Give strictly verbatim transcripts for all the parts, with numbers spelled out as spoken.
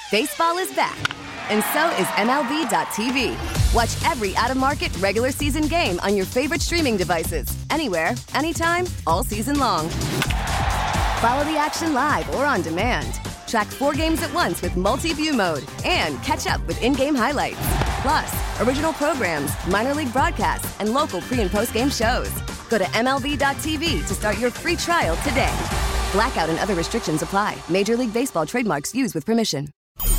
Baseball is back, and so is M L B dot T V. Watch every out-of-market regular season game on your favorite streaming devices, anywhere, anytime, all season long. Follow the action live or on demand. Track four games at once with multi-view mode and catch up with in-game highlights. Plus, original programs, minor league broadcasts, and local pre- and post-game shows. Go to M L B dot T V to start your free trial today. Blackout and other restrictions apply. Major League Baseball trademarks used with permission.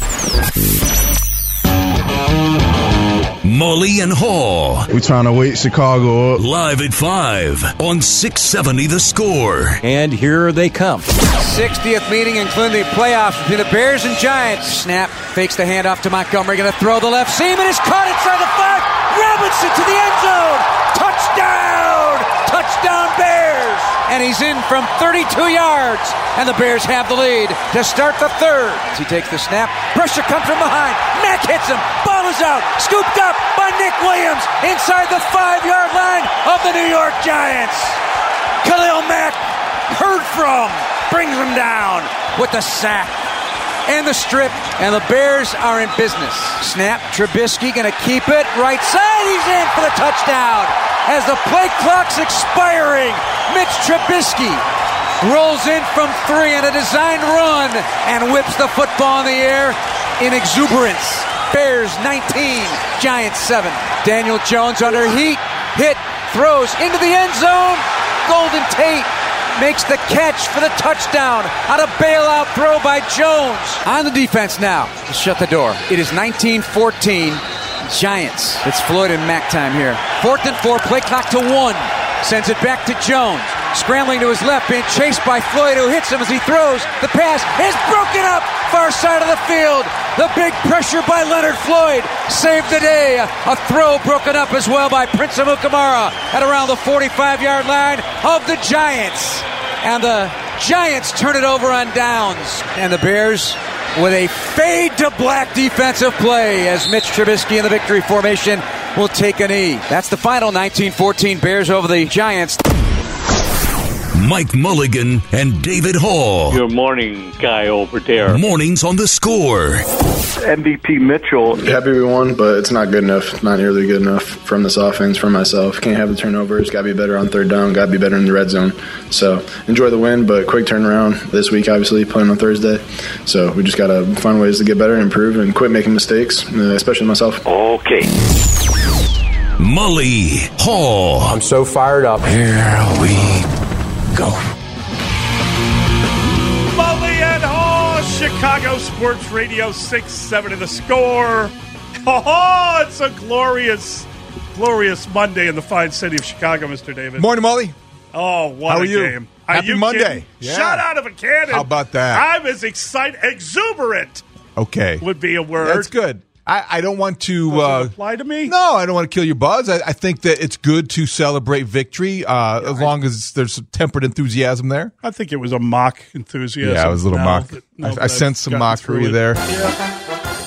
Mully and Haw. We're trying to wake Chicago up. Live at five on six seventy The Score. And here they come. sixtieth meeting, including the playoffs between the Bears and Giants. Snap, fakes the handoff to Montgomery. Going to throw the left seam, and it's caught inside the five. Robinson to the end zone. Touchdown! Touchdown Bears! And he's in from thirty-two yards. And the Bears have the lead to start the third. As he takes the snap, pressure comes from behind. Mack hits him. Ball is out. Scooped up by Nick Williams inside the five-yard line of the New York Giants. Khalil Mack, heard from, brings him down with the sack and the strip, and the Bears are in business. Snap, Trubisky going to keep it. Right side, he's in for the touchdown. As the play clock's expiring, Mitch Trubisky rolls in from three on a designed run and whips the football in the air in exuberance. Bears nineteen, Giants seven. Daniel Jones under heat, hit, throws into the end zone. Golden Tate makes the catch for the touchdown on a bailout throw by Jones. On the defense now to shut the door. It is nineteen fourteen, Giants. It's Floyd and Mack time here. Fourth and four, play clock to one. Sends it back to Jones. Scrambling to his left, being chased by Floyd, who hits him as he throws. The pass is broken up, far side of the field. The big pressure by Leonard Floyd saved the day. A throw broken up as well by Prince Amukamara at around the forty-five-yard line of the Giants. And the Giants turn it over on downs. And the Bears with a fade to black defensive play as Mitch Trubisky in the victory formation will take a knee. That's the final. Nineteen fourteen Bears over the Giants. Mike Mulligan and David Haw. Good morning, guy over there. Mornings on The Score. M V P Mitchell. Happy we won, but it's not good enough. Not nearly good enough from this offense, from myself. Can't have the turnovers. Got to be better on third down. Got to be better in the red zone. So enjoy the win, but quick turnaround this week, obviously, playing on Thursday. So we just got to find ways to get better and improve and quit making mistakes, especially myself. Okay. Mully, Haw. I'm so fired up. Here we go. Mully and Haw, Chicago Sports Radio six seventy The Score. Oh, it's a glorious, glorious Monday in the fine city of Chicago, Mister David. Morning, Molly. Oh, what How a are you? game. Are Happy you Monday. Yeah. Shot out of a cannon. How about that? I'm as excited, exuberant Okay. would be a word. That's good. I, I don't want to Does uh, it apply to me? No, I don't want to kill your buzz. I, I think that it's good to celebrate victory uh, yeah, as long I, as there's some tempered enthusiasm there. I think it was a mock enthusiasm. Yeah, it was a little no, mock. But, no, I, I sensed some mockery there. Yeah.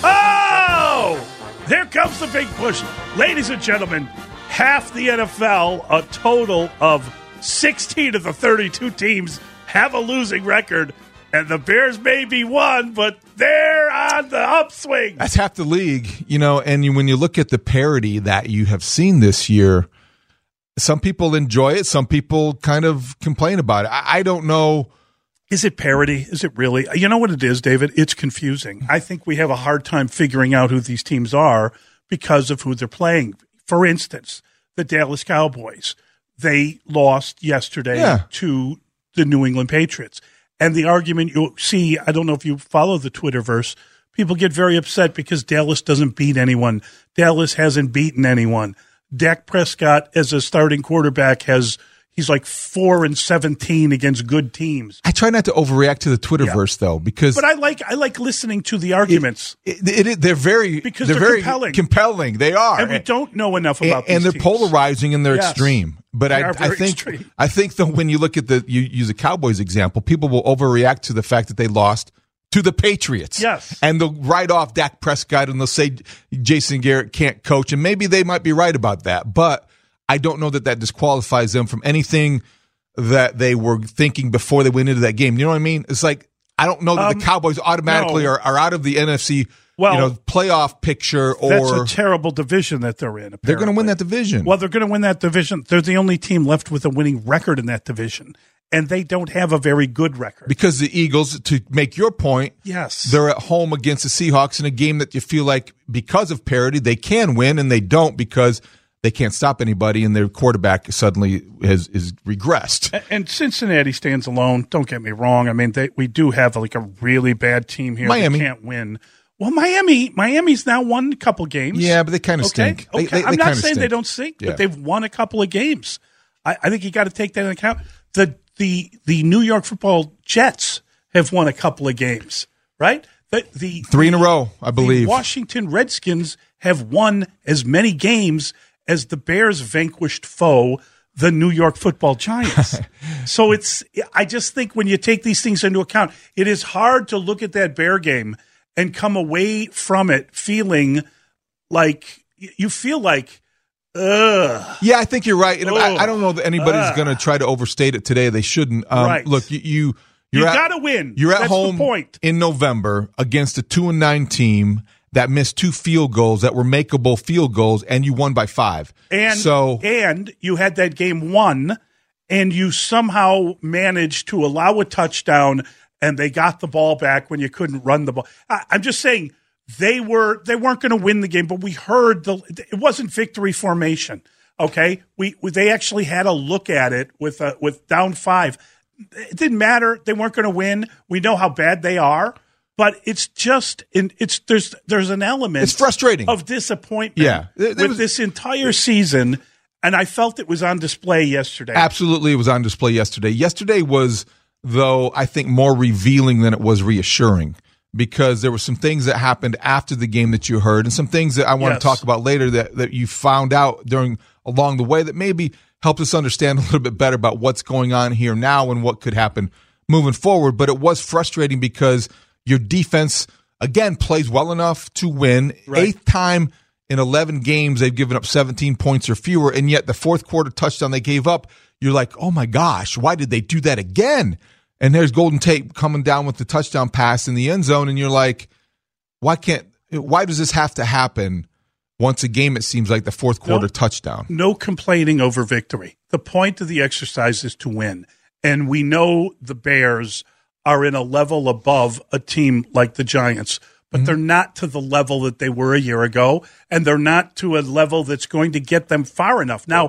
Oh! There comes the big push. Ladies and gentlemen, half the N F L, a total of sixteen of the thirty-two teams, have a losing record. And the Bears may be one, but they're on the upswing. That's half the league, you know, and you, when you look at the parity that you have seen this year, some people enjoy it. Some people kind of complain about it. I, I don't know. Is it parity? Is it really? You know what it is, David? It's confusing. I think we have a hard time figuring out who these teams are because of who they're playing. For instance, the Dallas Cowboys, they lost yesterday yeah. to the New England Patriots. And the argument you see, I don't know if you follow the Twitterverse, people get very upset because Dallas doesn't beat anyone. Dallas hasn't beaten anyone. Dak Prescott, as a starting quarterback, has he's like four and seventeen against good teams. I try not to overreact to the Twitterverse yeah. though, because but I like I like listening to the arguments. It, it, it, they're very because they're, they're very compelling. Compelling, they are, and we don't know enough about. And, and these they're teams. polarizing and they're yes. extreme. But I, I think extreme. I think that when you look at the you use a Cowboys example, people will overreact to the fact that they lost to the Patriots. Yes. And they'll write off Dak Prescott and they'll say Jason Garrett can't coach. And maybe they might be right about that. But I don't know that that disqualifies them from anything that they were thinking before they went into that game. You know what I mean? It's like I don't know that Um, the Cowboys automatically no. are, are out of the N F C Well, you know, playoff picture. Or that's a terrible division that they're in. Apparently. They're going to win that division. Well, they're going to win that division. They're the only team left with a winning record in that division, and they don't have a very good record. Because the Eagles, to make your point, yes, they're at home against the Seahawks in a game that you feel like because of parity they can win, and they don't because they can't stop anybody, and their quarterback suddenly has is regressed. And Cincinnati stands alone. Don't get me wrong. I mean, they, we do have like a really bad team here. Miami that can't win. Well, Miami, Miami's now won a couple games. Yeah, but they kind of okay? stink. Okay, They, they, I'm they not kinda saying stink. they don't stink, Yeah. but they've won a couple of games. I, I think you got to take that into account. The the the New York Football Jets have won a couple of games, right? The, the Three in a row, I believe. The Washington Redskins have won as many games as the Bears' vanquished foe, the New York Football Giants. So it's, I just think when you take these things into account, it is hard to look at that Bear game and come away from it feeling like, you feel like, ugh. Yeah, I think you're right. And I, Ugh. I don't know that anybody's Ugh. going to try to overstate it today. They shouldn't. Um, Right. Look, you, you You you're at- got to win. You're at That's the home point. in November against a two and nine team that missed two field goals that were makeable field goals, and you won by five. And so and you had that game won, and you somehow managed to allow a touchdown, and they got the ball back when you couldn't run the ball. I, I'm just saying they were they weren't going to win the game, but we heard the it wasn't victory formation. Okay, we, we they actually had a look at it with uh, with down five. It didn't matter. They weren't going to win. We know how bad they are. But it's just it's there's there's an element It's frustrating. of disappointment Yeah. There- there with was- this entire season, and I felt it was on display yesterday. absolutely, it was on display yesterday. Yesterday was, though, I think more revealing than it was reassuring, because there were some things that happened after the game that you heard, and some things that I want Yes. to talk about later that, that you found out during along the way that maybe helped us understand a little bit better about what's going on here now and what could happen moving forward. But it was frustrating because your defense, again, plays well enough to win. Right. Eighth time in eleven games they've given up seventeen points or fewer, and yet the fourth quarter touchdown they gave up, you're like, oh my gosh, why did they do that again? And there's Golden Tate coming down with the touchdown pass in the end zone, and you're like, why can't? Why does this have to happen once a game? It seems like the fourth quarter No. touchdown. No complaining over victory. The point of the exercise is to win, and we know the Bears are in a level above a team like the Giants, but Mm-hmm. they're not to the level that they were a year ago, and they're not to a level that's going to get them far enough. Now,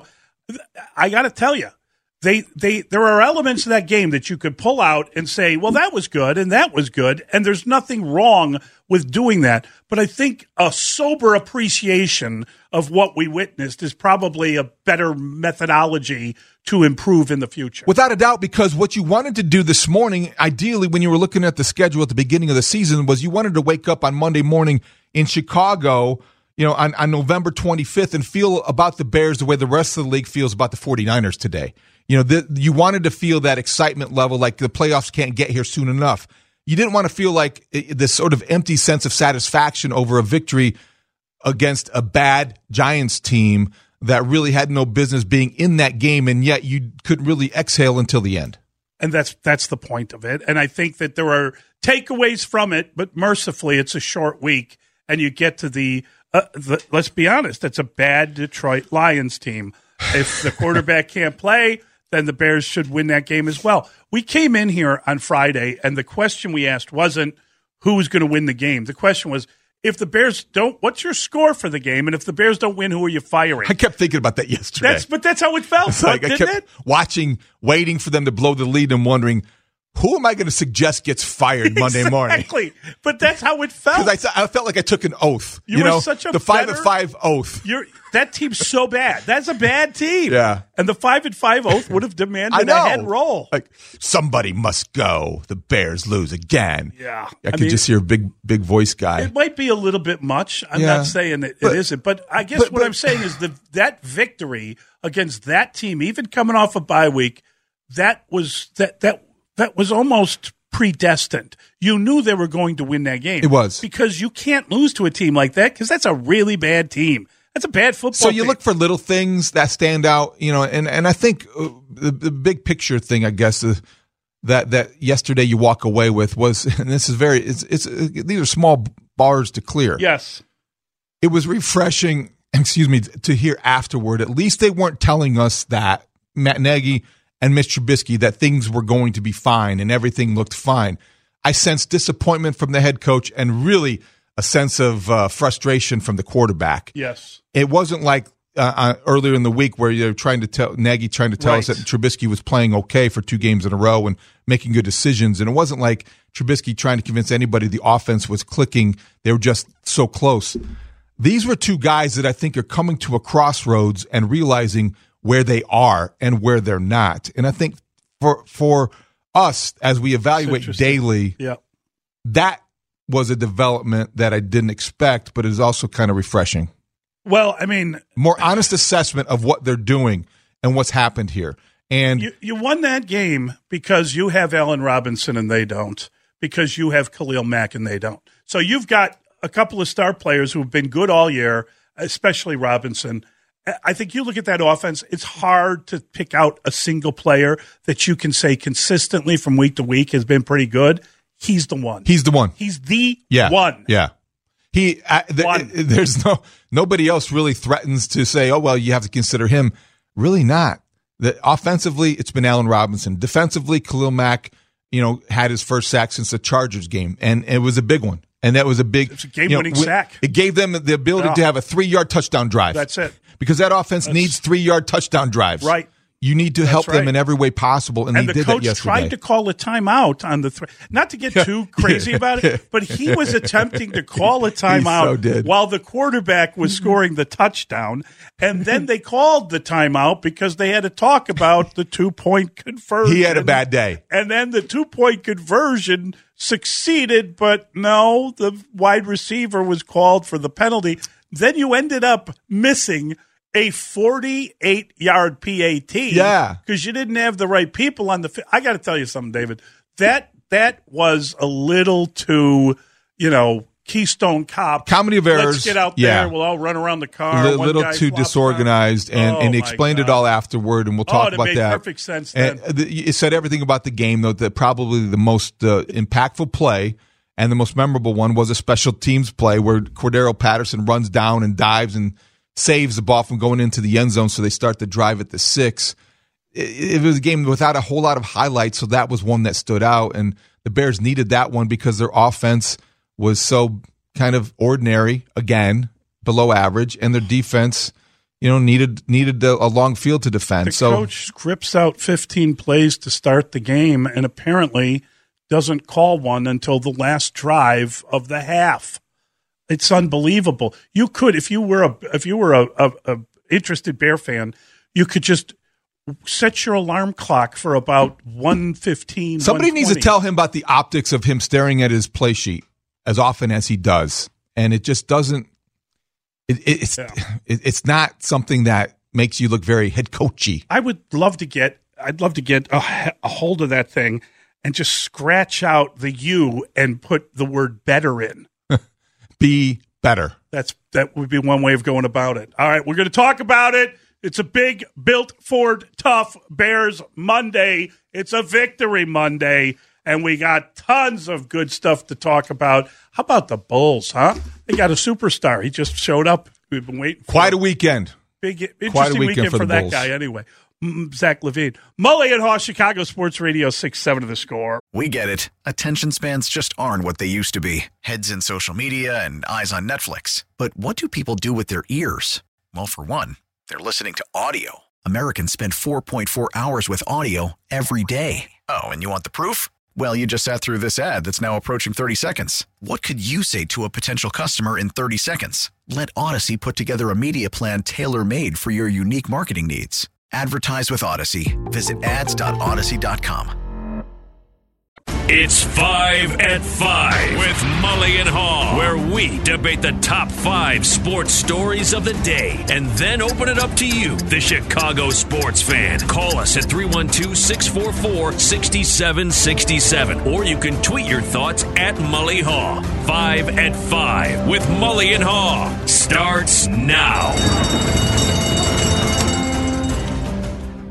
I got to tell you, they they there are elements of that game that you could pull out and say, well, that was good and that was good, and there's nothing wrong with doing that. But I think a sober appreciation of what we witnessed is probably a better methodology to improve in the future. Without a doubt, because what you wanted to do this morning, ideally, when you were looking at the schedule at the beginning of the season, was you wanted to wake up on Monday morning in Chicago, you know, on, on November twenty-fifth and feel about the Bears the way the rest of the league feels about the 49ers today. You know, the, you wanted to feel that excitement level, like the playoffs can't get here soon enough. You didn't want to feel like this sort of empty sense of satisfaction over a victory against a bad Giants team that really had no business being in that game, and yet you couldn't really exhale until the end. And that's that's the point of it. And I think that there are takeaways from it, but mercifully, it's a short week, and you get to the, uh, the let's be honest, it's a bad Detroit Lions team. If the quarterback can't play, then the Bears should win that game as well. We came in here on Friday, and the question we asked wasn't who was going to win the game. The question was, if the Bears don't, what's your score for the game? And if the Bears don't win, who are you firing? I kept thinking about that yesterday. That's, but that's how it felt, It's like didn't I kept it? watching, waiting for them to blow the lead and wondering, who am I going to suggest gets fired Monday morning? Exactly. But that's how it felt. Because I, I felt like I took an oath. You You, were know, such a the five better- and five oath. You're, that team's so bad. That's a bad team. Yeah. And the five and five oath would have I demanded know. a head roll. Like, somebody must go. The Bears lose again. Yeah. I, I could mean- just hear a big, big voice guy. It might be a little bit much. I'm Yeah. not saying it, But- it isn't, but I guess but- what but- I'm saying is the that victory against that team, even coming off a bye week, that was that that that was almost predestined. You knew they were going to win that game. It was. because you can't lose to a team like that because that's a really bad team. That's a bad football. So you team. look for little things that stand out, you know, and, and I think uh, the, the big picture thing, I guess, uh, that that yesterday you walk away with was, and this is very, it's, it's these are small bars to clear. Yes. It was refreshing, excuse me, to hear afterward. At least they weren't telling us that, Matt Nagy and Mitch Trubisky, that things were going to be fine and everything looked fine. I sensed disappointment from the head coach and really a sense of uh, frustration from the quarterback. Yes. It wasn't like uh, uh, earlier in the week where you're trying to tell Nagy trying to tell right. us that Trubisky was playing okay for two games in a row and making good decisions. And it wasn't like Trubisky trying to convince anybody the offense was clicking. They were just so close. These were two guys that I think are coming to a crossroads and realizing where they are and where they're not. And I think for for us, as we evaluate daily, yeah. that was a development that I didn't expect, but it is also kind of refreshing. Well, I mean, more honest assessment of what they're doing and what's happened here. And you, you won that game because you have Allen Robinson and they don't, because you have Khalil Mack and they don't. So you've got a couple of star players who have been good all year, especially Robinson. I think you look at that offense, it's hard to pick out a single player that you can say consistently from week to week has been pretty good. He's the one. He's the one. He's the yeah. one. Yeah. He uh, th- there's no nobody else really threatens to say, "Oh, well, you have to consider him." Really not. The offensively, it's been Allen Robinson. Defensively, Khalil Mack, you know, had his first sack since the Chargers game, and it was a big one. And that was a big it's a game-winning you know, sack. It gave them the ability yeah. to have a three-yard touchdown drive. That's it. Because that offense That's, needs three-yard touchdown drives. Right. You need to That's help right. them in every way possible, and, and they the did coach that yesterday. tried to call a timeout on the three. Not to get too crazy about it, but he was attempting to call a timeout so while the quarterback was scoring the touchdown, and then they called the timeout because they had to talk about the two-point conversion. He had a bad day. And then the two-point conversion succeeded, but no, the wide receiver was called for the penalty. Then you ended up missing a forty-eight-yard P A T, yeah, because you didn't have the right people on the field. I got to tell you something, David. That that was a little too, you know, Keystone Cop. Comedy of errors. Let's get out yeah. there. We'll all run around the car. A little too disorganized, and, oh, and he explained it all afterward, and we'll talk oh, about made that. Perfect sense. Then. And the, it said everything about the game, though. That probably the most uh, impactful play and the most memorable one was a special teams play where Cordero Patterson runs down and dives and saves the ball from going into the end zone, so they start the drive at the six. It, it was a game without a whole lot of highlights, so that was one that stood out, and the Bears needed that one because their offense was so kind of ordinary, again, below average, and their defense, you know, needed needed a, a long field to defend. The so coach scripts out fifteen plays to start the game, and apparently doesn't call one until the last drive of the half. It's unbelievable. You could, if you were a if you were a, a, a interested Bear fan, you could just set your alarm clock for about one fifteen. Somebody needs to tell him about the optics of him staring at his play sheet as often as he does, and it just doesn't. It, it, it's yeah. it, it's not something that makes you look very head coachy. I would love to get. I'd love to get a, a hold of that thing and just scratch out the U and put the word "better" in. Be better. That's that would be one way of going about it. All right, we're going to talk about it. It's a big built Ford tough Bears Monday. It's a victory Monday, and we got tons of good stuff to talk about. How about the Bulls, huh? They got a superstar. He just showed up. We've been waiting for Quite him. a weekend. Big interesting Quite a weekend, weekend for, for the that Bulls. guy anyway. Zach Levine. Mully and Haw, Chicago Sports Radio, six seven of The Score. We get it. Attention spans just aren't what they used to be. Heads in social media and eyes on Netflix. But what do people do with their ears? Well, for one, they're listening to audio. Americans spend four point four hours with audio every day. Oh, and you want the proof? Well, you just sat through this ad that's now approaching thirty seconds. What could you say to a potential customer in thirty seconds? Let Odyssey put together a media plan tailor-made for your unique marketing needs. Advertise with Odyssey. Visit ads dot odyssey dot com. It's Five at Five with Mully and Haw, where we debate the top five sports stories of the day and then open it up to you, the Chicago sports fan. Call us at three one two, six four four, six seven six seven, or you can tweet your thoughts at Mully Haw. Five at Five with Mully and Haw starts now.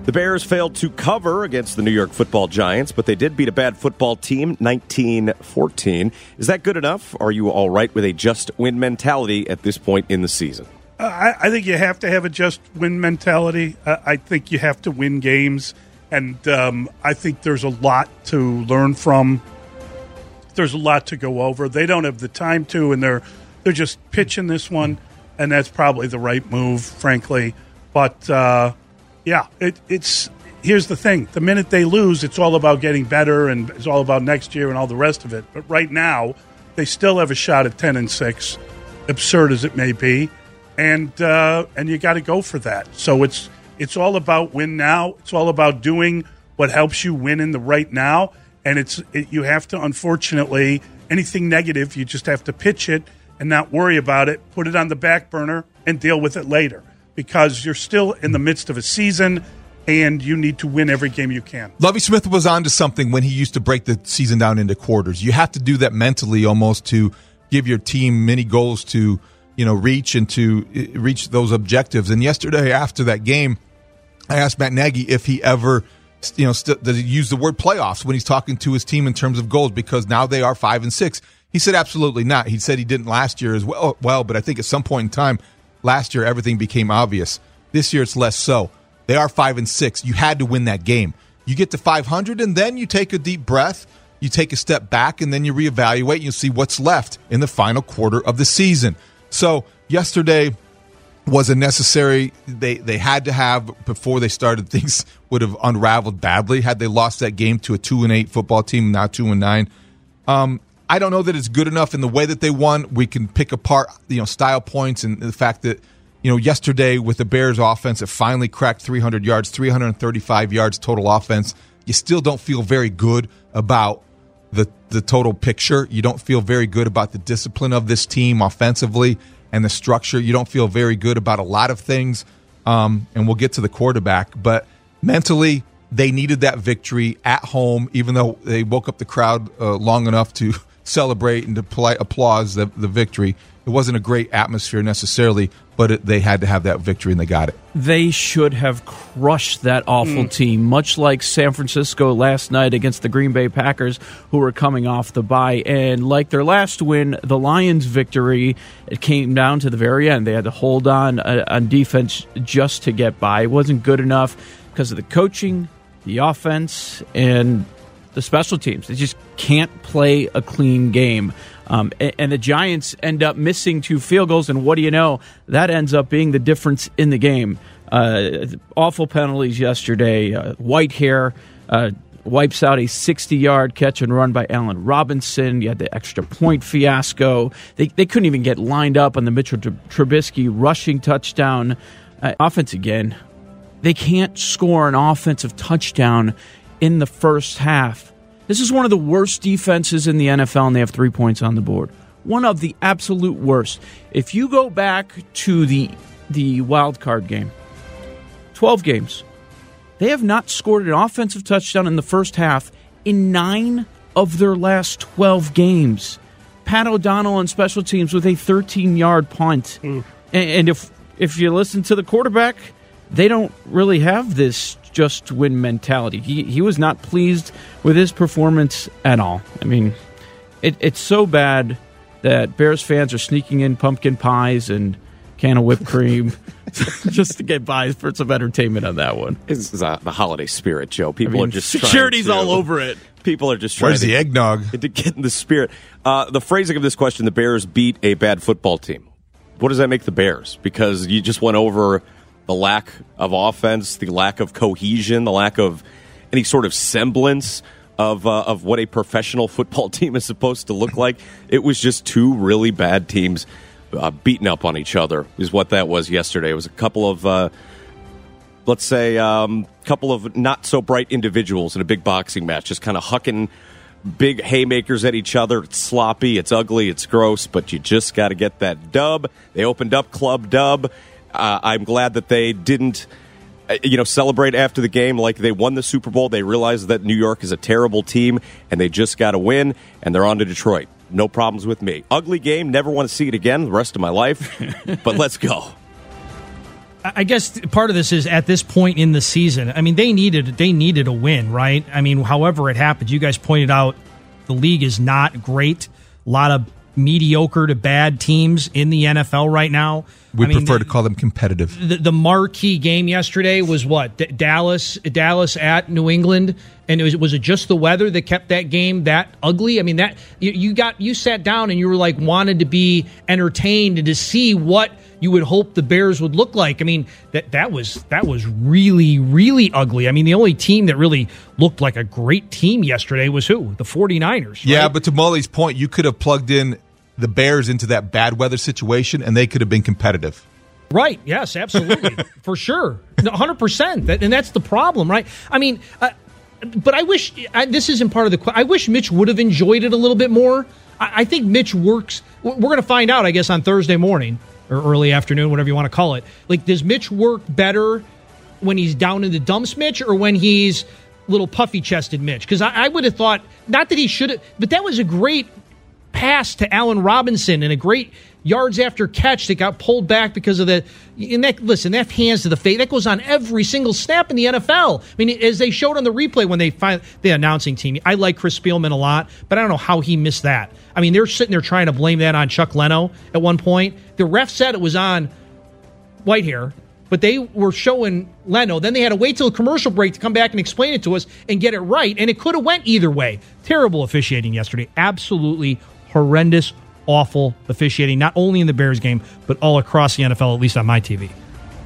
The Bears failed to cover against the New York Football Giants, but they did beat a bad football team, nineteen fourteen. Is that good enough? Are you all right with a just-win mentality at this point in the season? Uh, I, I think you have to have a just-win mentality. Uh, I think you have to win games, and um, I think there's a lot to learn from. There's a lot to go over. They don't have the time to, and they're they're just pitching this one, and that's probably the right move, frankly. But uh, yeah, it, it's here's the thing: the minute they lose, it's all about getting better, and it's all about next year and all the rest of it. But right now, they still have a shot at ten and six, absurd as it may be, and uh, and you got to go for that. So it's it's all about win now. It's all about doing what helps you win in the right now. And it's it, you have to, unfortunately, anything negative, you just have to pitch it and not worry about it, put it on the back burner, and deal with it later. Because you're still in the midst of a season, and you need to win every game you can. Lovie Smith was onto something when he used to break the season down into quarters. You have to do that mentally almost to give your team many goals to, you know, reach and to reach those objectives. And yesterday, after that game, I asked Matt Nagy if he ever – you know, st- does he use the word playoffs when he's talking to his team in terms of goals because now they are five and six? He said absolutely not. He said he didn't last year as well, well, but I think at some point in time last year everything became obvious. This year it's less so. They are five and six. You had to win that game. You get to five hundred and then you take a deep breath, you take a step back, and then you reevaluate and you see what's left in the final quarter of the season. So yesterday was a necessary, they they had to have, before they started, things would have unraveled badly had they lost that game to a two and eight football team, now two and nine. Um, I don't know that it's good enough in the way that they won. We can pick apart, you know, style points and the fact that, you know, yesterday with the Bears offense, it finally cracked three hundred yards, three hundred thirty-five yards total offense. You still don't feel very good about the the total picture. You don't feel very good about the discipline of this team offensively and the structure. You don't feel very good about a lot of things, um, and we'll get to the quarterback. But mentally, they needed that victory at home, even though they woke up the crowd uh, long enough to celebrate and to polite applause the, the victory. It wasn't a great atmosphere necessarily, but it, they had to have that victory, and they got it. They should have crushed that awful mm. team, much like San Francisco last night against the Green Bay Packers, who were coming off the bye. And like their last win, the Lions' victory, it came down to the very end. They had to hold on uh, on defense just to get by. It wasn't good enough because of the coaching, the offense, and the special teams. They just can't play a clean game. Um, and, and the Giants end up missing two field goals, and what do you know? That ends up being the difference in the game. Uh, awful penalties yesterday. Uh, Whitehair uh, wipes out a sixty-yard catch and run by Allen Robinson. You had the extra point fiasco. They they couldn't even get lined up on the Mitchell Trubisky rushing touchdown. Uh, offense again. They can't score an offensive touchdown in the first half. This is one of the worst defenses in the N F L, and they have three points on the board. One of the absolute worst. If you go back to the the wild card game, twelve games, they have not scored an offensive touchdown in the first half in nine of their last twelve games. Pat O'Donnell on special teams with a thirteen-yard punt. Mm. And, and if if you listen to the quarterback, they don't really have this just win mentality. He he was not pleased with his performance at all. I mean, it, it's so bad that Bears fans are sneaking in pumpkin pies and can of whipped cream just to get by for some entertainment on that one. It's uh, the holiday spirit, Joe. People I mean, are just security's trying to, all over it. People are just trying Where's to, the eggnog? to get in the spirit. Uh, the phrasing of this question: the Bears beat a bad football team. What does that make the Bears? Because you just went over the lack of offense, the lack of cohesion, the lack of any sort of semblance of uh, of what a professional football team is supposed to look like. It was just two really bad teams uh, beating up on each other is what that was yesterday. It was a couple of, uh, let's say, a um, couple of not-so-bright individuals in a big boxing match, just kind of hucking big haymakers at each other. It's sloppy, it's ugly, it's gross, but you just got to get that dub. They opened up Club Dub. Uh, I'm glad that they didn't, uh, you know, celebrate after the game like they won the Super Bowl. They realized that New York is a terrible team, and they just got to win, and they're on to Detroit. No problems with me. Ugly game. Never want to see it again the rest of my life, but let's go. I guess part of this is at this point in the season. I mean, they needed they needed a win, right? I mean, however it happened, you guys pointed out the league is not great. A lot of mediocre to bad teams in the N F L right now. We I mean, prefer the, to call them competitive. The, the marquee game yesterday was what? D- Dallas Dallas at New England, and it was was it just the weather that kept that game that ugly? I mean, that you, you got you sat down and you were like wanted to be entertained and to see what you would hope the Bears would look like. I mean, that that was that was really, really ugly. I mean, the only team that really looked like a great team yesterday was who? The 49ers. Right? Yeah, but to Mully's point, you could have plugged in the Bears into that bad weather situation, and they could have been competitive. Right. Yes, absolutely. For sure. one hundred percent. That, and that's the problem, right? I mean, uh, but I wish, I, this isn't part of the, I wish Mitch would have enjoyed it a little bit more. I, I think Mitch works, we're going to find out, I guess, on Thursday morning or early afternoon, whatever you want to call it. Like, does Mitch work better when he's down in the dumps, Mitch, or when he's little puffy-chested Mitch? Because I, I would have thought, not that he should have, but that was a great pass to Allen Robinson and a great yards after catch that got pulled back because of the, and that, listen, that hands to the face, that goes on every single snap in the N F L. I mean, as they showed on the replay when they find the announcing team, I like Chris Spielman a lot, but I don't know how he missed that. I mean, they're sitting there trying to blame that on Chuck Leno at one point. The ref said it was on Whitehair, but they were showing Leno. Then they had to wait till a commercial break to come back and explain it to us and get it right, and it could have went either way. Terrible officiating yesterday. Absolutely horrendous, awful officiating, not only in the Bears game, but all across the N F L, at least on my T V.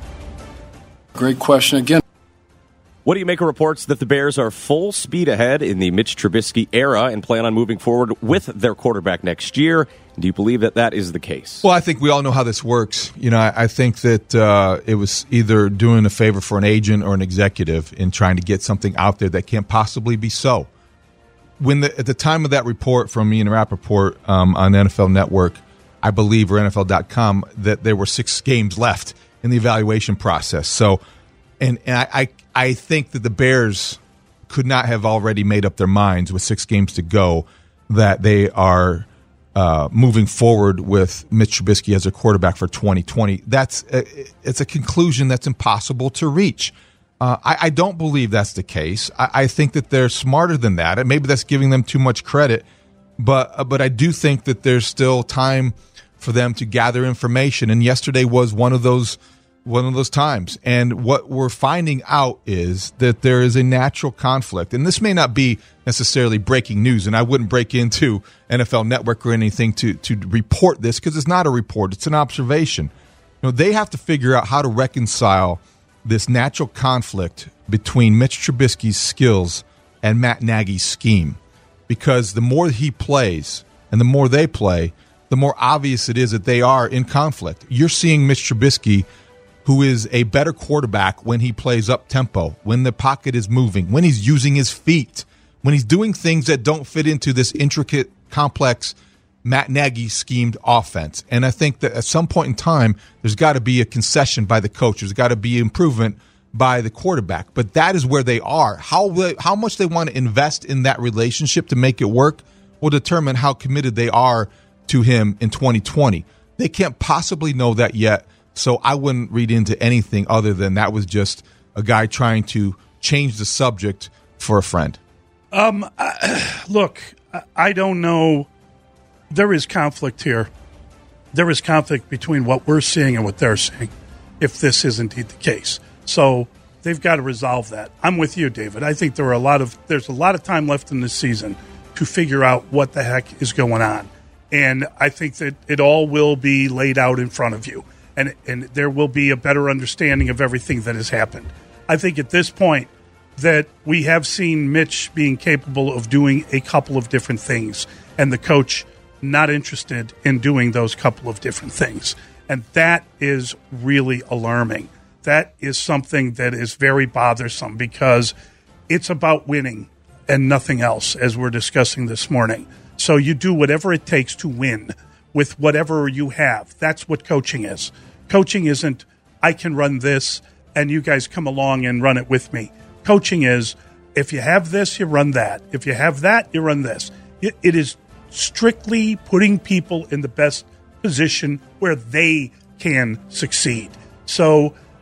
Great question again. What do you make of reports that the Bears are full speed ahead in the Mitch Trubisky era and plan on moving forward with their quarterback next year? Do you believe that that is the case? Well, I think we all know how this works. You know, I, I think that uh, it was either doing a favor for an agent or an executive in trying to get something out there that can't possibly be so. When the, at the time of that report from Ian Rappaport um, on N F L Network, I believe, or N F L dot com, that there were six games left in the evaluation process. So, and, and I, I I think that the Bears could not have already made up their minds with six games to go that they are uh, moving forward with Mitch Trubisky as a quarterback for twenty twenty. That's a, it's a conclusion that's impossible to reach. Uh, I, I don't believe that's the case. I, I think that they're smarter than that, and maybe that's giving them too much credit. But uh, but I do think that there's still time for them to gather information. And yesterday was one of those one of those times. And what we're finding out is that there is a natural conflict. And this may not be necessarily breaking news, and I wouldn't break into N F L Network or anything to to report this because it's not a report; it's an observation. You know, they have to figure out how to reconcile this natural conflict between Mitch Trubisky's skills and Matt Nagy's scheme. Because the more he plays and the more they play, the more obvious it is that they are in conflict. You're seeing Mitch Trubisky, who is a better quarterback when he plays up-tempo, when the pocket is moving, when he's using his feet, when he's doing things that don't fit into this intricate, complex Matt Nagy schemed offense. And I think that at some point in time, there's got to be a concession by the coach. There's got to be improvement by the quarterback. But that is where they are. How how much they want to invest in that relationship to make it work will determine how committed they are to him in twenty twenty. They can't possibly know that yet, so I wouldn't read into anything other than that was just a guy trying to change the subject for a friend. Um, uh, look, I don't know. There is conflict here. There is conflict between what we're seeing and what they're seeing, if this is indeed the case. So they've got to resolve that. I'm with you, David. I think there are a lot of there's a lot of time left in this season to figure out what the heck is going on, and I think that it all will be laid out in front of you, and and there will be a better understanding of everything that has happened. I think at this point that we have seen Mitch being capable of doing a couple of different things, and the coach not interested in doing those couple of different things. And that is really alarming. That is something that is very bothersome because it's about winning and nothing else, as we're discussing this morning. So you do whatever it takes to win with whatever you have. That's what coaching is. Coaching isn't, I can run this and you guys come along and run it with me. Coaching is, if you have this, you run that. If you have that, you run this. It, it is strictly putting people in the best position where they can succeed. So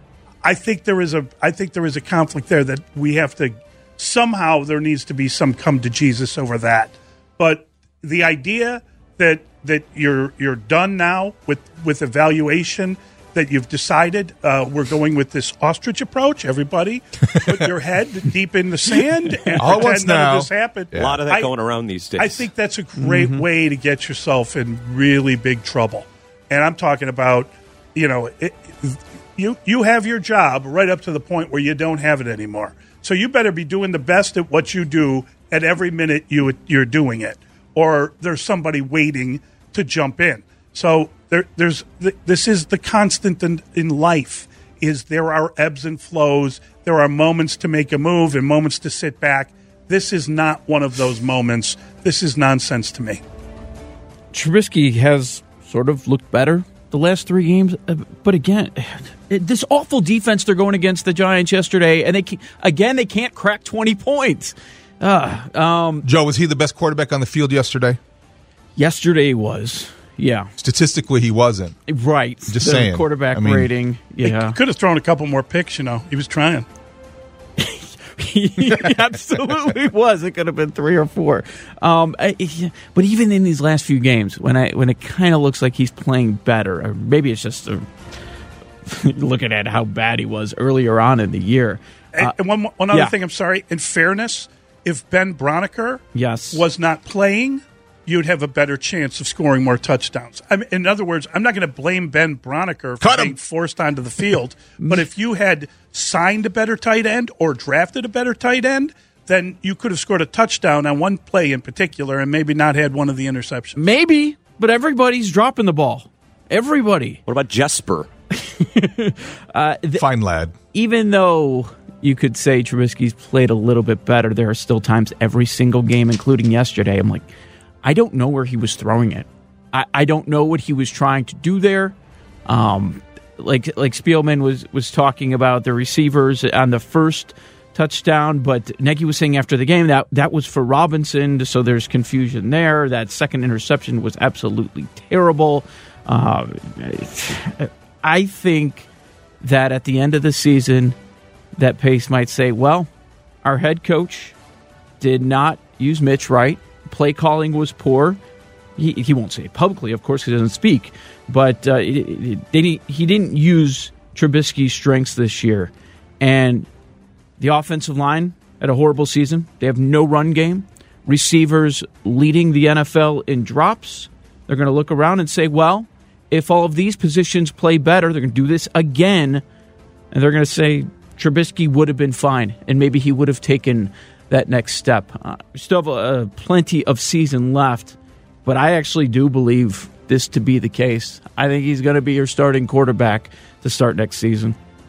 I think there is a I think there is a conflict there that we have to somehow there needs to be some come to Jesus over that. But the idea that that you're you're done now with, with evaluation, that you've decided uh, we're going with this ostrich approach. Everybody put your head deep in the sand and All pretend none now. of this happened. A lot of that I, going around these days. I think that's a great mm-hmm. way to get yourself in really big trouble. And I'm talking about, you know, it, you you have your job right up to the point where you don't have it anymore. So you better be doing the best at what you do at every minute you you're doing it, or there's somebody waiting to jump in. So there, there's this is the constant in, in life. Is there are ebbs and flows. There are moments to make a move and moments to sit back. This is not one of those moments. This is nonsense to me. Trubisky has sort of looked better the last three games, but again, this awful defense they're going against the Giants yesterday, and they again they can't crack twenty points. Uh, um, Joe, was he the best quarterback on the field yesterday? Yesterday was, yeah. Statistically, he wasn't. Right. Just the saying. Quarterback I mean, rating, yeah. He could have thrown a couple more picks, you know. He was trying. He absolutely was. It could have been three or four. Um, I, but even in these last few games, when I when it kind of looks like he's playing better, or maybe it's just a, looking at how bad he was earlier on in the year. And, uh, and one one other yeah. thing, I'm sorry. In fairness, if Ben Broniker yes. was not playing, you'd have a better chance of scoring more touchdowns. I mean, in other words, I'm not going to blame Ben Broniker for Cut being him. forced onto the field. But if you had signed a better tight end or drafted a better tight end, then you could have scored a touchdown on one play in particular and maybe not had one of the interceptions. Maybe, but everybody's dropping the ball. Everybody. What about Jesper? uh, th- Fine lad. Even though you could say Trubisky's played a little bit better, there are still times every single game, including yesterday, I'm like, I don't know where he was throwing it. I, I don't know what he was trying to do there. Um, like like Spielman was, was talking about the receivers on the first touchdown, but Nagy was saying after the game that that was for Robinson, so there's confusion there. That second interception was absolutely terrible. Uh, I think that at the end of the season, that Pace might say, well, our head coach did not use Mitch right. Play calling was poor. He, he won't say it publicly, of course, because he doesn't speak. But uh, it, it, they didn't, he didn't use Trubisky's strengths this year. And the offensive line had a horrible season. They have no run game. Receivers leading the N F L in drops. They're going to look around and say, well, if all of these positions play better, they're going to do this again. And they're going to say Trubisky would have been fine. And maybe he would have taken that next step. Uh, we still have uh, plenty of season left, but I actually do believe this to be the case. I think he's going to be your starting quarterback to start next season.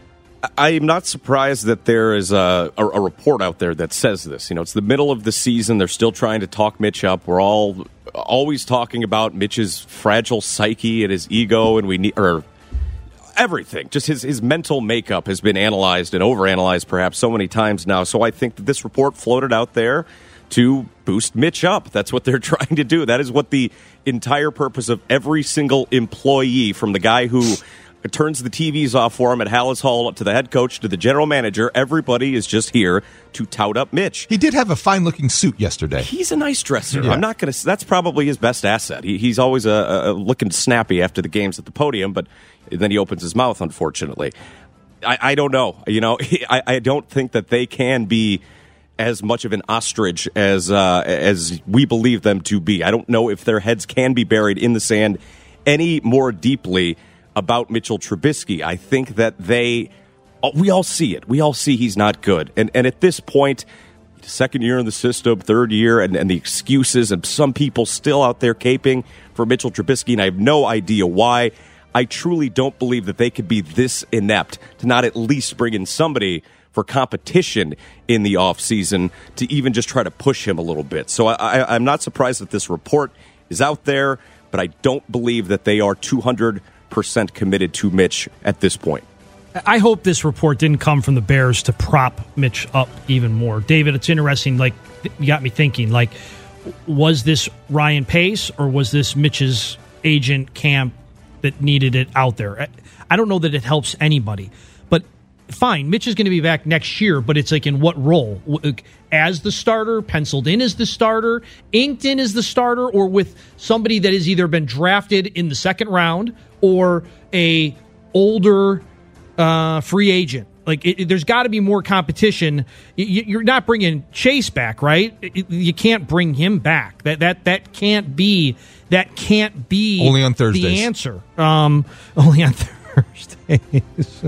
I am not surprised that there is a, a, a report out there that says this. You know, it's the middle of the season. They're still trying to talk Mitch up. We're all always talking about Mitch's fragile psyche and his ego, and we need or everything. Just his, his mental makeup has been analyzed and overanalyzed perhaps so many times now. So I think that this report floated out there to boost Mitch up. That's what they're trying to do. That is what the entire purpose of every single employee, from the guy who turns the T Vs off for him at Hallis Hall to the head coach to the general manager, everybody is just here to tout up Mitch. He did have a fine-looking suit yesterday. He's a nice dresser. Yeah. I'm not going to. That's probably his best asset. He, he's always a, a looking snappy after the games at the podium, but then he opens his mouth, unfortunately. I, I don't know. You know, I, I don't think that they can be as much of an ostrich as uh, as we believe them to be. I don't know if their heads can be buried in the sand any more deeply about Mitchell Trubisky. I think that they, we all see it. We all see he's not good. And and at this point, second year in the system, third year, and, and the excuses, and some people still out there caping for Mitchell Trubisky, and I have no idea why. I truly don't believe that they could be this inept to not at least bring in somebody for competition in the offseason to even just try to push him a little bit. So I, I, I'm not surprised that this report is out there, but I don't believe that they are two hundred percent committed to Mitch at this point. I hope this report didn't come from the Bears to prop Mitch up even more. David, it's interesting. Like, you got me thinking, like, was this Ryan Pace or was this Mitch's agent camp that needed it out there? I don't know that it helps anybody, but fine, Mitch is going to be back next year, but it's like in what role? As the starter, penciled in as the starter, inked in as the starter, or with somebody that has either been drafted in the second round or a older uh, free agent. Like, it, it, there's got to be more competition. You, you're not bringing Chase back, right? It, you can't bring him back. That that that can't be that can't be only on Thursdays. The answer. Um, only on Thursdays.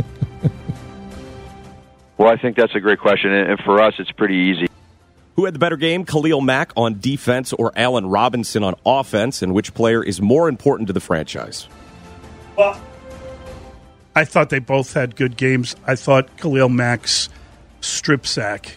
Well, I think that's a great question, and for us, it's pretty easy. Who had the better game, Khalil Mack on defense or Allen Robinson on offense, and which player is more important to the franchise? Well, I thought they both had good games. I thought Khalil Mack's strip sack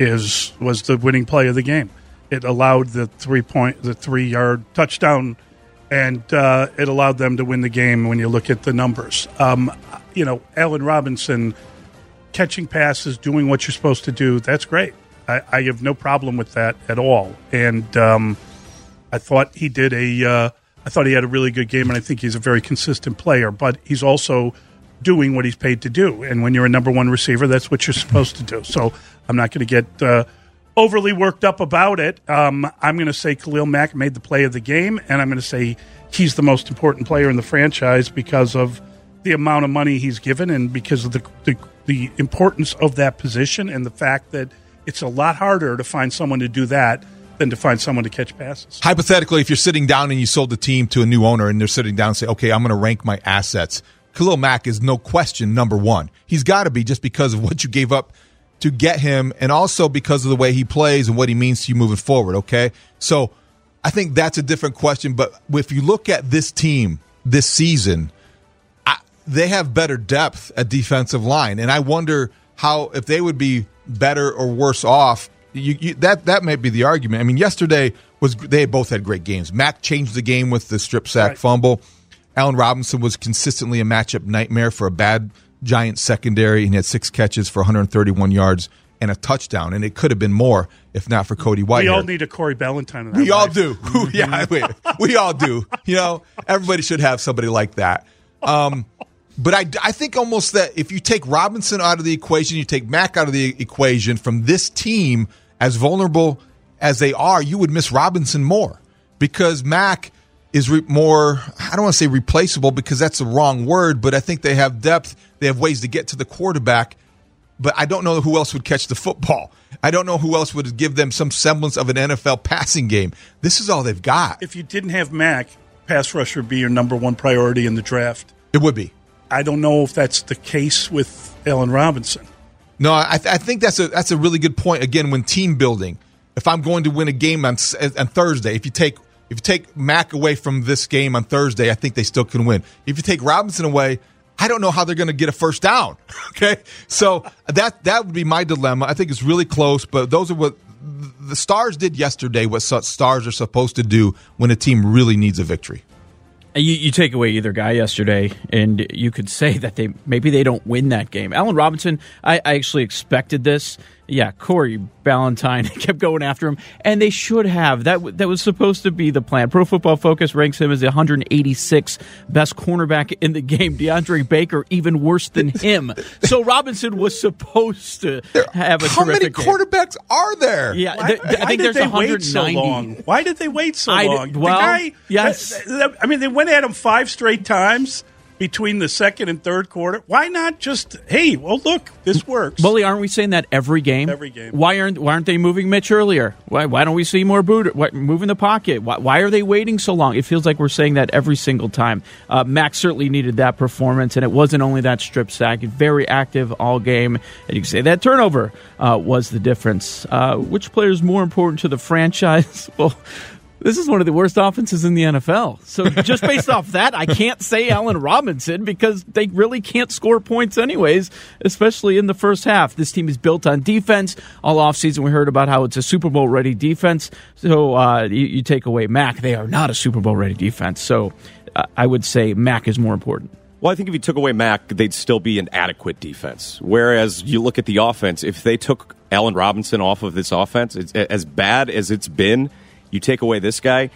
is was the winning play of the game. It allowed the three point, the three yard touchdown, and uh, it allowed them to win the game. When you look at the numbers, um, you know, Allen Robinson catching passes, doing what you're supposed to do. That's great. I, I have no problem with that at all. And um, I thought he did a. Uh, I thought he had a really good game, and I think he's a very consistent player. But he's also doing what he's paid to do. And when you're a number one receiver, that's what you're supposed to do. So I'm not going to get uh, overly worked up about it. Um, I'm going to say Khalil Mack made the play of the game, and I'm going to say he's the most important player in the franchise because of the amount of money he's given and because of the, the the importance of that position and the fact that it's a lot harder to find someone to do that than to find someone to catch passes. Hypothetically, if you're sitting down and you sold the team to a new owner and they're sitting down and say, okay, I'm going to rank my assets, Khalil Mack is no question number one. He's got to be just because of what you gave up to get him and also because of the way he plays and what he means to you moving forward, okay? So I think that's a different question. But if you look at this team this season, I, they have better depth at defensive line. And I wonder how, if they would be better or worse off. You, you, that that might be the argument. I mean, yesterday was they both had great games. Mack changed the game with the strip sack right. fumble. Allen Robinson was consistently a matchup nightmare for a bad Giants secondary, and he had six catches for one hundred thirty-one yards and a touchdown. And it could have been more if not for Cody Whitehair. We all need a Corey Ballantyne in our We life. all do. yeah, wait, we all do. You know, everybody should have somebody like that. Um, but I, I think almost that if you take Robinson out of the equation, you take Mack out of the equation from this team, as vulnerable as they are, you would miss Robinson more because Mack is re- more, I don't want to say replaceable because that's the wrong word, but I think they have depth. They have ways to get to the quarterback, but I don't know who else would catch the football. I don't know who else would give them some semblance of an N F L passing game. This is all they've got. If you didn't have Mack, pass rusher would be your number one priority in the draft. It would be. I don't know if that's the case with Allen Robinson. No, I, th- I think that's a that's a really good point. Again, when team building, if I'm going to win a game on, on Thursday, if you take if you take Mack away from this game on Thursday, I think they still can win. If you take Robinson away, I don't know how they're going to get a first down. Okay, so that that would be my dilemma. I think it's really close, but those are what the Stars did yesterday. What Stars are supposed to do when a team really needs a victory. You, you take away either guy yesterday, and you could say that they maybe they don't win that game. Allen Robinson, I, I actually expected this. Yeah, Corey Ballantyne kept going after him, and they should have. That that was supposed to be the plan. Pro Football Focus ranks him as the one hundred eighty-sixth best cornerback in the game. DeAndre Baker, even worse than him. So Robinson was supposed to have a How terrific many quarterbacks game. are there? Yeah, why, th- th- I why think did there's they one hundred ninety. Wait so long? Why did they wait so I long? Did, well, the guy, yes. I mean, they went at him five straight times between the second and third quarter. Why not just, hey, well, look, this works. Bully, aren't we saying that every game? Every game. Why aren't Why aren't they moving Mitch earlier? Why Why don't we see more boot why, move in the pocket? Why, why are they waiting so long? It feels like we're saying that every single time. Uh, Max certainly needed that performance, and it wasn't only that strip sack. Very active all game, and you can say that turnover uh, was the difference. Uh, which player is more important to the franchise? Well, this is one of the worst offenses in the N F L. So just based off that, I can't say Allen Robinson because they really can't score points anyways, especially in the first half. This team is built on defense. All offseason we heard about how it's a Super Bowl-ready defense. So uh, you, you take away Mack, they are not a Super Bowl-ready defense. So uh, I would say Mack is more important. Well, I think if you took away Mack, they'd still be an adequate defense. Whereas you look at the offense, if they took Allen Robinson off of this offense, it's, as bad as it's been, you take away this guy,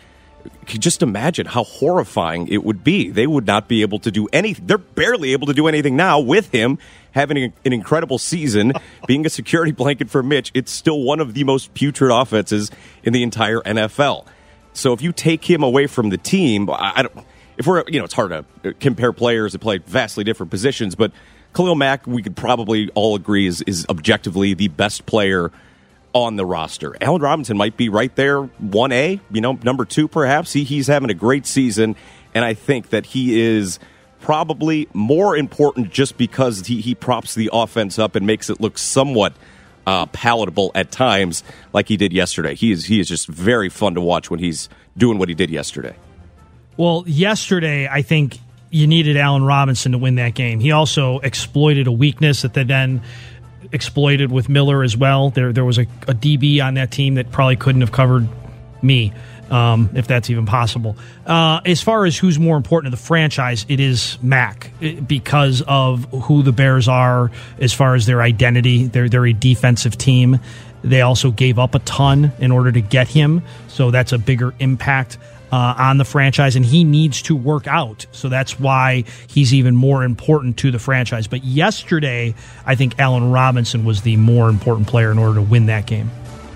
could just imagine how horrifying it would be. They would not be able to do anything. They're barely able to do anything now with him having an incredible season, being a security blanket for Mitch. It's still one of the most putrid offenses in the entire N F L. So if you take him away from the team, I don't, if we're, you know, it's hard to compare players that play vastly different positions, but Khalil Mack, we could probably all agree, is, is objectively the best player on the roster. Allen Robinson might be right there, one A, you know, number two perhaps. He, he's having a great season, and I think that he is probably more important just because he, he props the offense up and makes it look somewhat uh, palatable at times like he did yesterday. He is, he is just very fun to watch when he's doing what he did yesterday. Well, yesterday, I think you needed Allen Robinson to win that game. He also exploited a weakness that they then exploited with Miller as well. There there was a, a D B on that team that probably couldn't have covered me, um, if that's even possible. Uh, as far as who's more important to the franchise, it is Mack it, because of who the Bears are as far as their identity. They're, they're a defensive team. They also gave up a ton in order to get him, so that's a bigger impact Uh, on the franchise, and he needs to work out. So that's why he's even more important to the franchise. But yesterday, I think Allen Robinson was the more important player in order to win that game.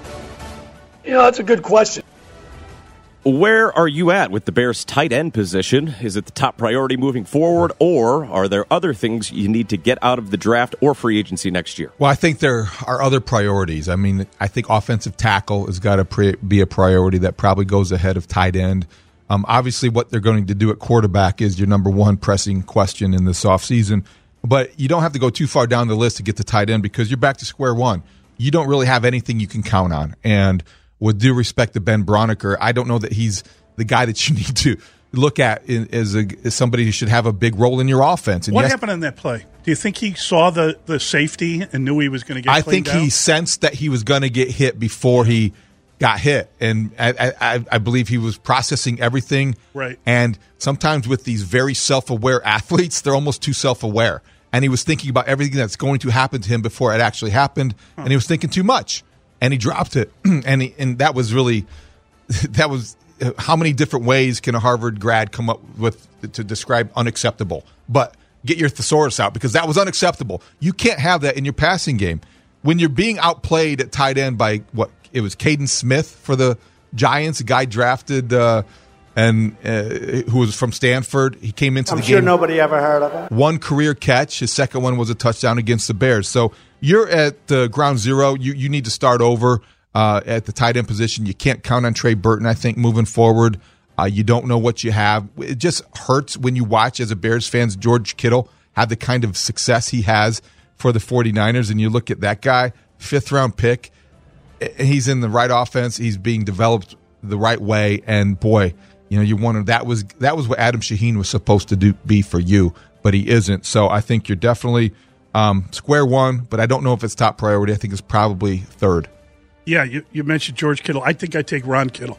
You know, that's a good question. Where are you at with the Bears' tight end position? Is it the top priority moving forward, or are there other things you need to get out of the draft or free agency next year? Well, I think there are other priorities. I mean, I think offensive tackle has got to pre- be a priority that probably goes ahead of tight end. Um, obviously, what they're going to do at quarterback is your number one pressing question in this offseason. But you don't have to go too far down the list to get to tight end because you're back to square one. You don't really have anything you can count on. And with due respect to Ben Braunecker, I don't know that he's the guy that you need to look at as, a, as somebody who should have a big role in your offense. And what yes, happened on that play? Do you think he saw the, the safety and knew he was going to get I cleaned think out? he sensed that he was going to get hit before he got hit. And I, I, I believe he was processing everything. Right. And sometimes with these very self-aware athletes, they're almost too self-aware. And he was thinking about everything that's going to happen to him before it actually happened. Huh. And he was thinking too much. And he dropped it, and he, and that was really, that was, how many different ways can a Harvard grad come up with to describe unacceptable? But get your thesaurus out, because that was unacceptable. You can't have that in your passing game. When you're being outplayed at tight end by, what, it was Caden Smith for the Giants, a guy drafted uh, and uh, who was from Stanford. He came into I'm the sure game. nobody ever heard of him. One career catch. His second one was a touchdown against the Bears. So you're at the ground zero. You you need to start over uh, at the tight end position. You can't count on Trey Burton, I think, moving forward. Uh, you don't know what you have. It just hurts when you watch, as a Bears fan, George Kittle have the kind of success he has for the 49ers, and you look at that guy, fifth-round pick. He's in the right offense. He's being developed the right way, and boy, you know, you wanted that was that was what Adam Shaheen was supposed to do be for you, but he isn't. So I think you're definitely um, square one, but I don't know if it's top priority. I think it's probably third. Yeah, you, you mentioned George Kittle. I think I take Ron Kittle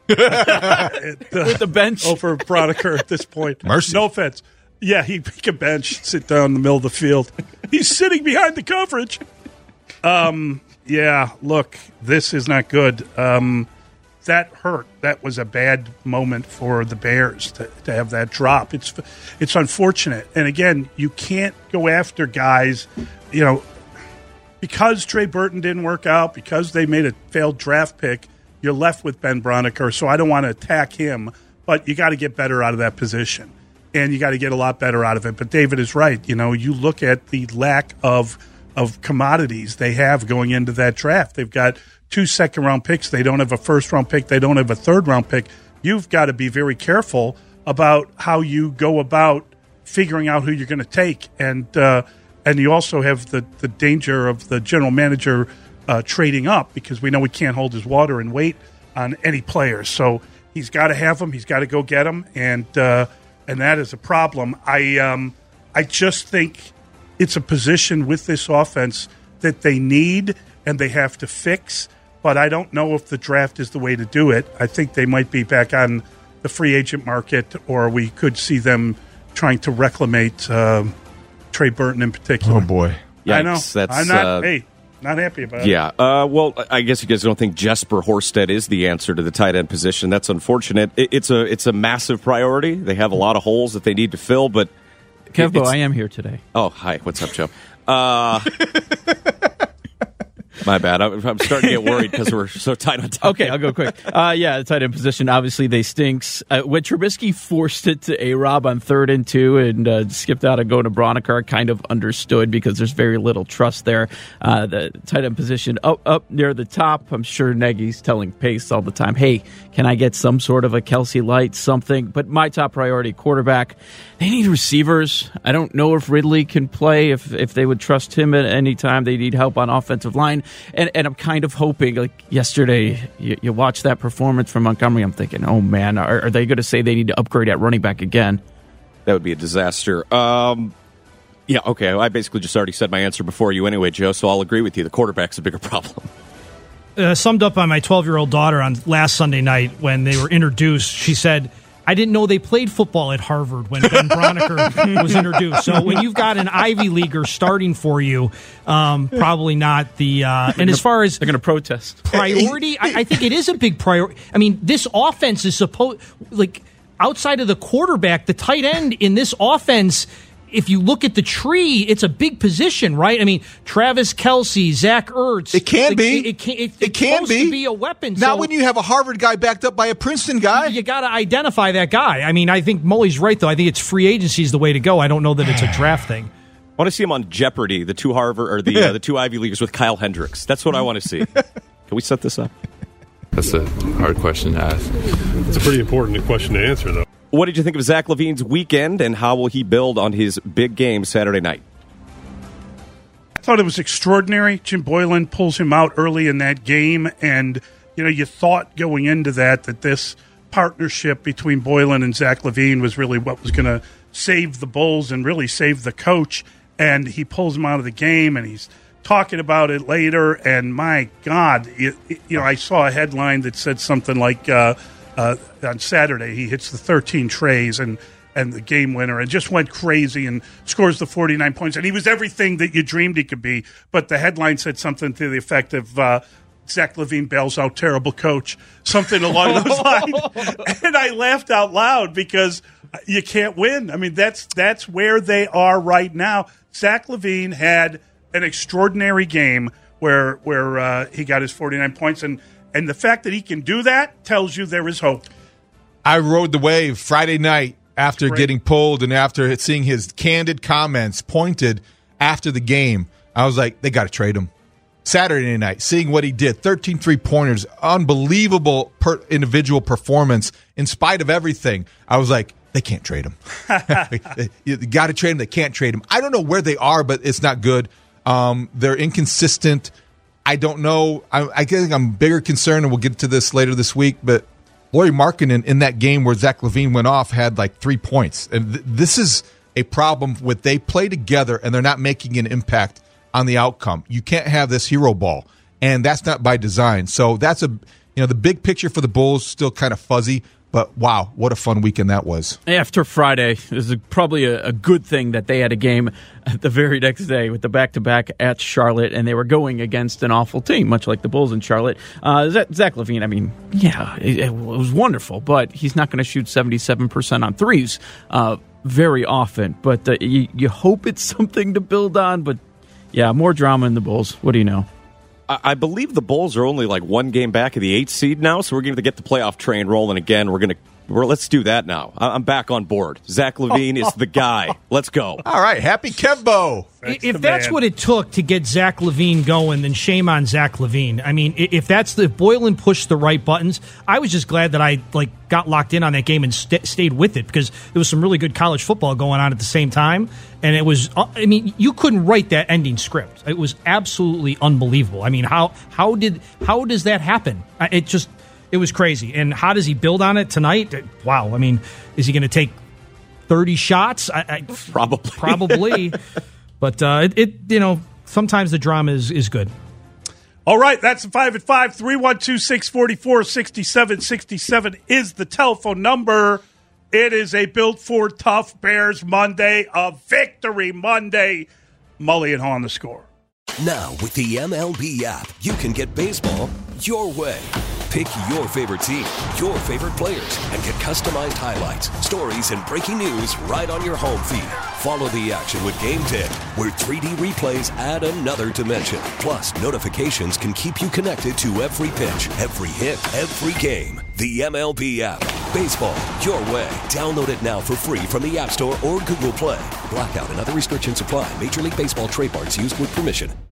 at, uh, with the bench over Braunecker at this point. Mercy. No offense. Yeah, he, he can bench, sit down in the middle of the field. He's sitting behind the coverage. Um. Yeah, look, this is not good. Um, that hurt. That was a bad moment for the Bears to, to have that drop. It's it's unfortunate. And again, you can't go after guys, you know, because Trey Burton didn't work out, because they made a failed draft pick, you're left with Ben Braunecker. So I don't want to attack him, but you got to get better out of that position. And you got to get a lot better out of it. But David is right. You know, you look at the lack of of commodities they have going into that draft. They've got two second-round picks. They don't have a first-round pick. They don't have a third-round pick. You've got to be very careful about how you go about figuring out who you're going to take. And uh, and you also have the, the danger of the general manager uh, trading up, because we know he can't hold his water and wait on any players. So he's got to have them. He's got to go get them. And, uh, and that is a problem. I um, I just think it's a position with this offense that they need and they have to fix, but I don't know if the draft is the way to do it. I think they might be back on the free agent market, or we could see them trying to reclamate uh, Trey Burton in particular. Oh, boy. Yikes, I know. That's, I'm not, uh, hey, Not happy about Yeah. it. Uh, well, I guess you guys don't think Jesper Horsted is the answer to the tight end position. That's unfortunate. It, it's a it's a massive priority. They have a lot of holes that they need to fill, but Kevbo, I am here today. Oh, hi. What's up, Joe? Uh, my bad. I'm, I'm starting to get worried because we're so tight on time. Okay, I'll go quick. Uh, yeah, the tight end position, obviously, they stinks. Uh, when Trubisky forced it to A-Rob on third and two and uh, skipped out and going to Broniker, kind of understood because there's very little trust there. Uh, the tight end position up, up near the top, I'm sure Nagy's telling Pace all the time, hey, can I get some sort of a Kelsey Light, something? But my top priority, quarterback. They need receivers. I don't know if Ridley can play, if if they would trust him at any time. They need help on offensive line. And and I'm kind of hoping, like yesterday, you, you watch that performance from Montgomery, I'm thinking, oh man, are, are they going to say they need to upgrade at running back again? That would be a disaster. Um, yeah, okay, I basically just already said my answer before you anyway, Joe, so I'll agree with you. The quarterback's a bigger problem. Uh, summed up by my twelve-year-old daughter on last Sunday night when they were introduced. She said, I didn't know they played football at Harvard when Ben Broniker was introduced. So when you've got an Ivy Leaguer starting for you, um, probably not the... Uh, and as far as... They're going to protest. Priority, I, I think it is a big priority. I mean, this offense is supposed... Like, outside of the quarterback, the tight end in this offense... If you look at the tree, it's a big position, right? I mean, Travis Kelce, Zach Ertz. It can it, be. It, it can, it, it it's can supposed be. to be a weapon. Not so when you have a Harvard guy backed up by a Princeton guy. You got to identify that guy. I mean, I think Mully's right, though. I think it's free agency is the way to go. I don't know that it's a draft thing. I want to see him on Jeopardy, the two Harvard or the uh, the two Ivy Leaguers with Kyle Hendricks. That's what I want to see. Can we set this up? That's a hard question to ask. It's a pretty important question to answer, though. What did you think of Zach LaVine's weekend, and how will he build on his big game Saturday night? I thought it was extraordinary. Jim Boylan pulls him out early in that game, and you know, you thought going into that that this partnership between Boylan and Zach LaVine was really what was going to save the Bulls and really save the coach, and he pulls him out of the game, and he's talking about it later, and my God, it, it, you know, I saw a headline that said something like, uh, uh, on Saturday he hits the thirteen trays and, and the game winner and just went crazy and scores the forty-nine points, and he was everything that you dreamed he could be, but the headline said something to the effect of, uh, Zach LaVine bails out, terrible coach, something along those lines. And I laughed out loud because you can't win. I mean, that's that's where they are right now. Zach LaVine had an extraordinary game where where uh, he got his forty-nine points, and, and the fact that he can do that tells you there is hope. I rode the wave Friday night after getting pulled and after seeing his candid comments pointed after the game. I was like, they got to trade him. Saturday night, seeing what he did, thirteen three-pointers, unbelievable per individual performance in spite of everything. I was like, they can't trade him. You got to trade him. They can't trade him. I don't know where they are, but it's not good. Um, they're inconsistent. I don't know. I, I think I'm bigger concerned, and we'll get to this later this week, but Lauri Markkanen in that game where Zach LaVine went off had like three points. And th- this is a problem with they play together, and they're not making an impact on the outcome. You can't have this hero ball, and that's not by design. So that's a, you know, the big picture for the Bulls still kind of fuzzy, but wow, what a fun weekend that was. After Friday, it was probably a, a good thing that they had a game the very next day with the back-to-back at Charlotte, and they were going against an awful team, much like the Bulls in Charlotte. Uh, Zach LaVine, I mean, yeah, it, it was wonderful, but he's not going to shoot seventy-seven percent on threes uh, very often. But uh, you, you hope it's something to build on, but yeah, more drama in the Bulls. What do you know? I believe the Bulls are only like one game back of the eighth seed now, so we're going to get the playoff train rolling again. We're going to, we're, let's do that now. I'm back on board. Zach LaVine is the guy. Let's go. All right, happy Kevbo. That's if that's man. what it took to get Zach LaVine going, then shame on Zach LaVine. I mean, if that's the if Boylan pushed the right buttons, I was just glad that I like got locked in on that game and st- stayed with it because there was some really good college football going on at the same time, and it was. I mean, you couldn't write that ending script. It was absolutely unbelievable. I mean, how how did how does that happen? It just it was crazy. And how does he build on it tonight? Wow. I mean, is he going to take thirty shots? I, I, probably. Probably. But uh, it, it, you know, sometimes the drama is, is good. All right, that's the five at five. three one two, six four four, six seven six seven is the telephone number. It is a Built for Tough Bears Monday, a victory Monday. Mully and Haw on the score. Now, with the M L B app, you can get baseball your way. Pick your favorite team, your favorite players, and get customized highlights, stories, and breaking news right on your home feed. Follow the action with Game ten, where three D replays add another dimension. Plus, notifications can keep you connected to every pitch, every hit, every game. The M L B app. Baseball your way. Download it now for free from the App Store or Google Play. Blackout and other restrictions apply. Major League Baseball trademarks used with permission.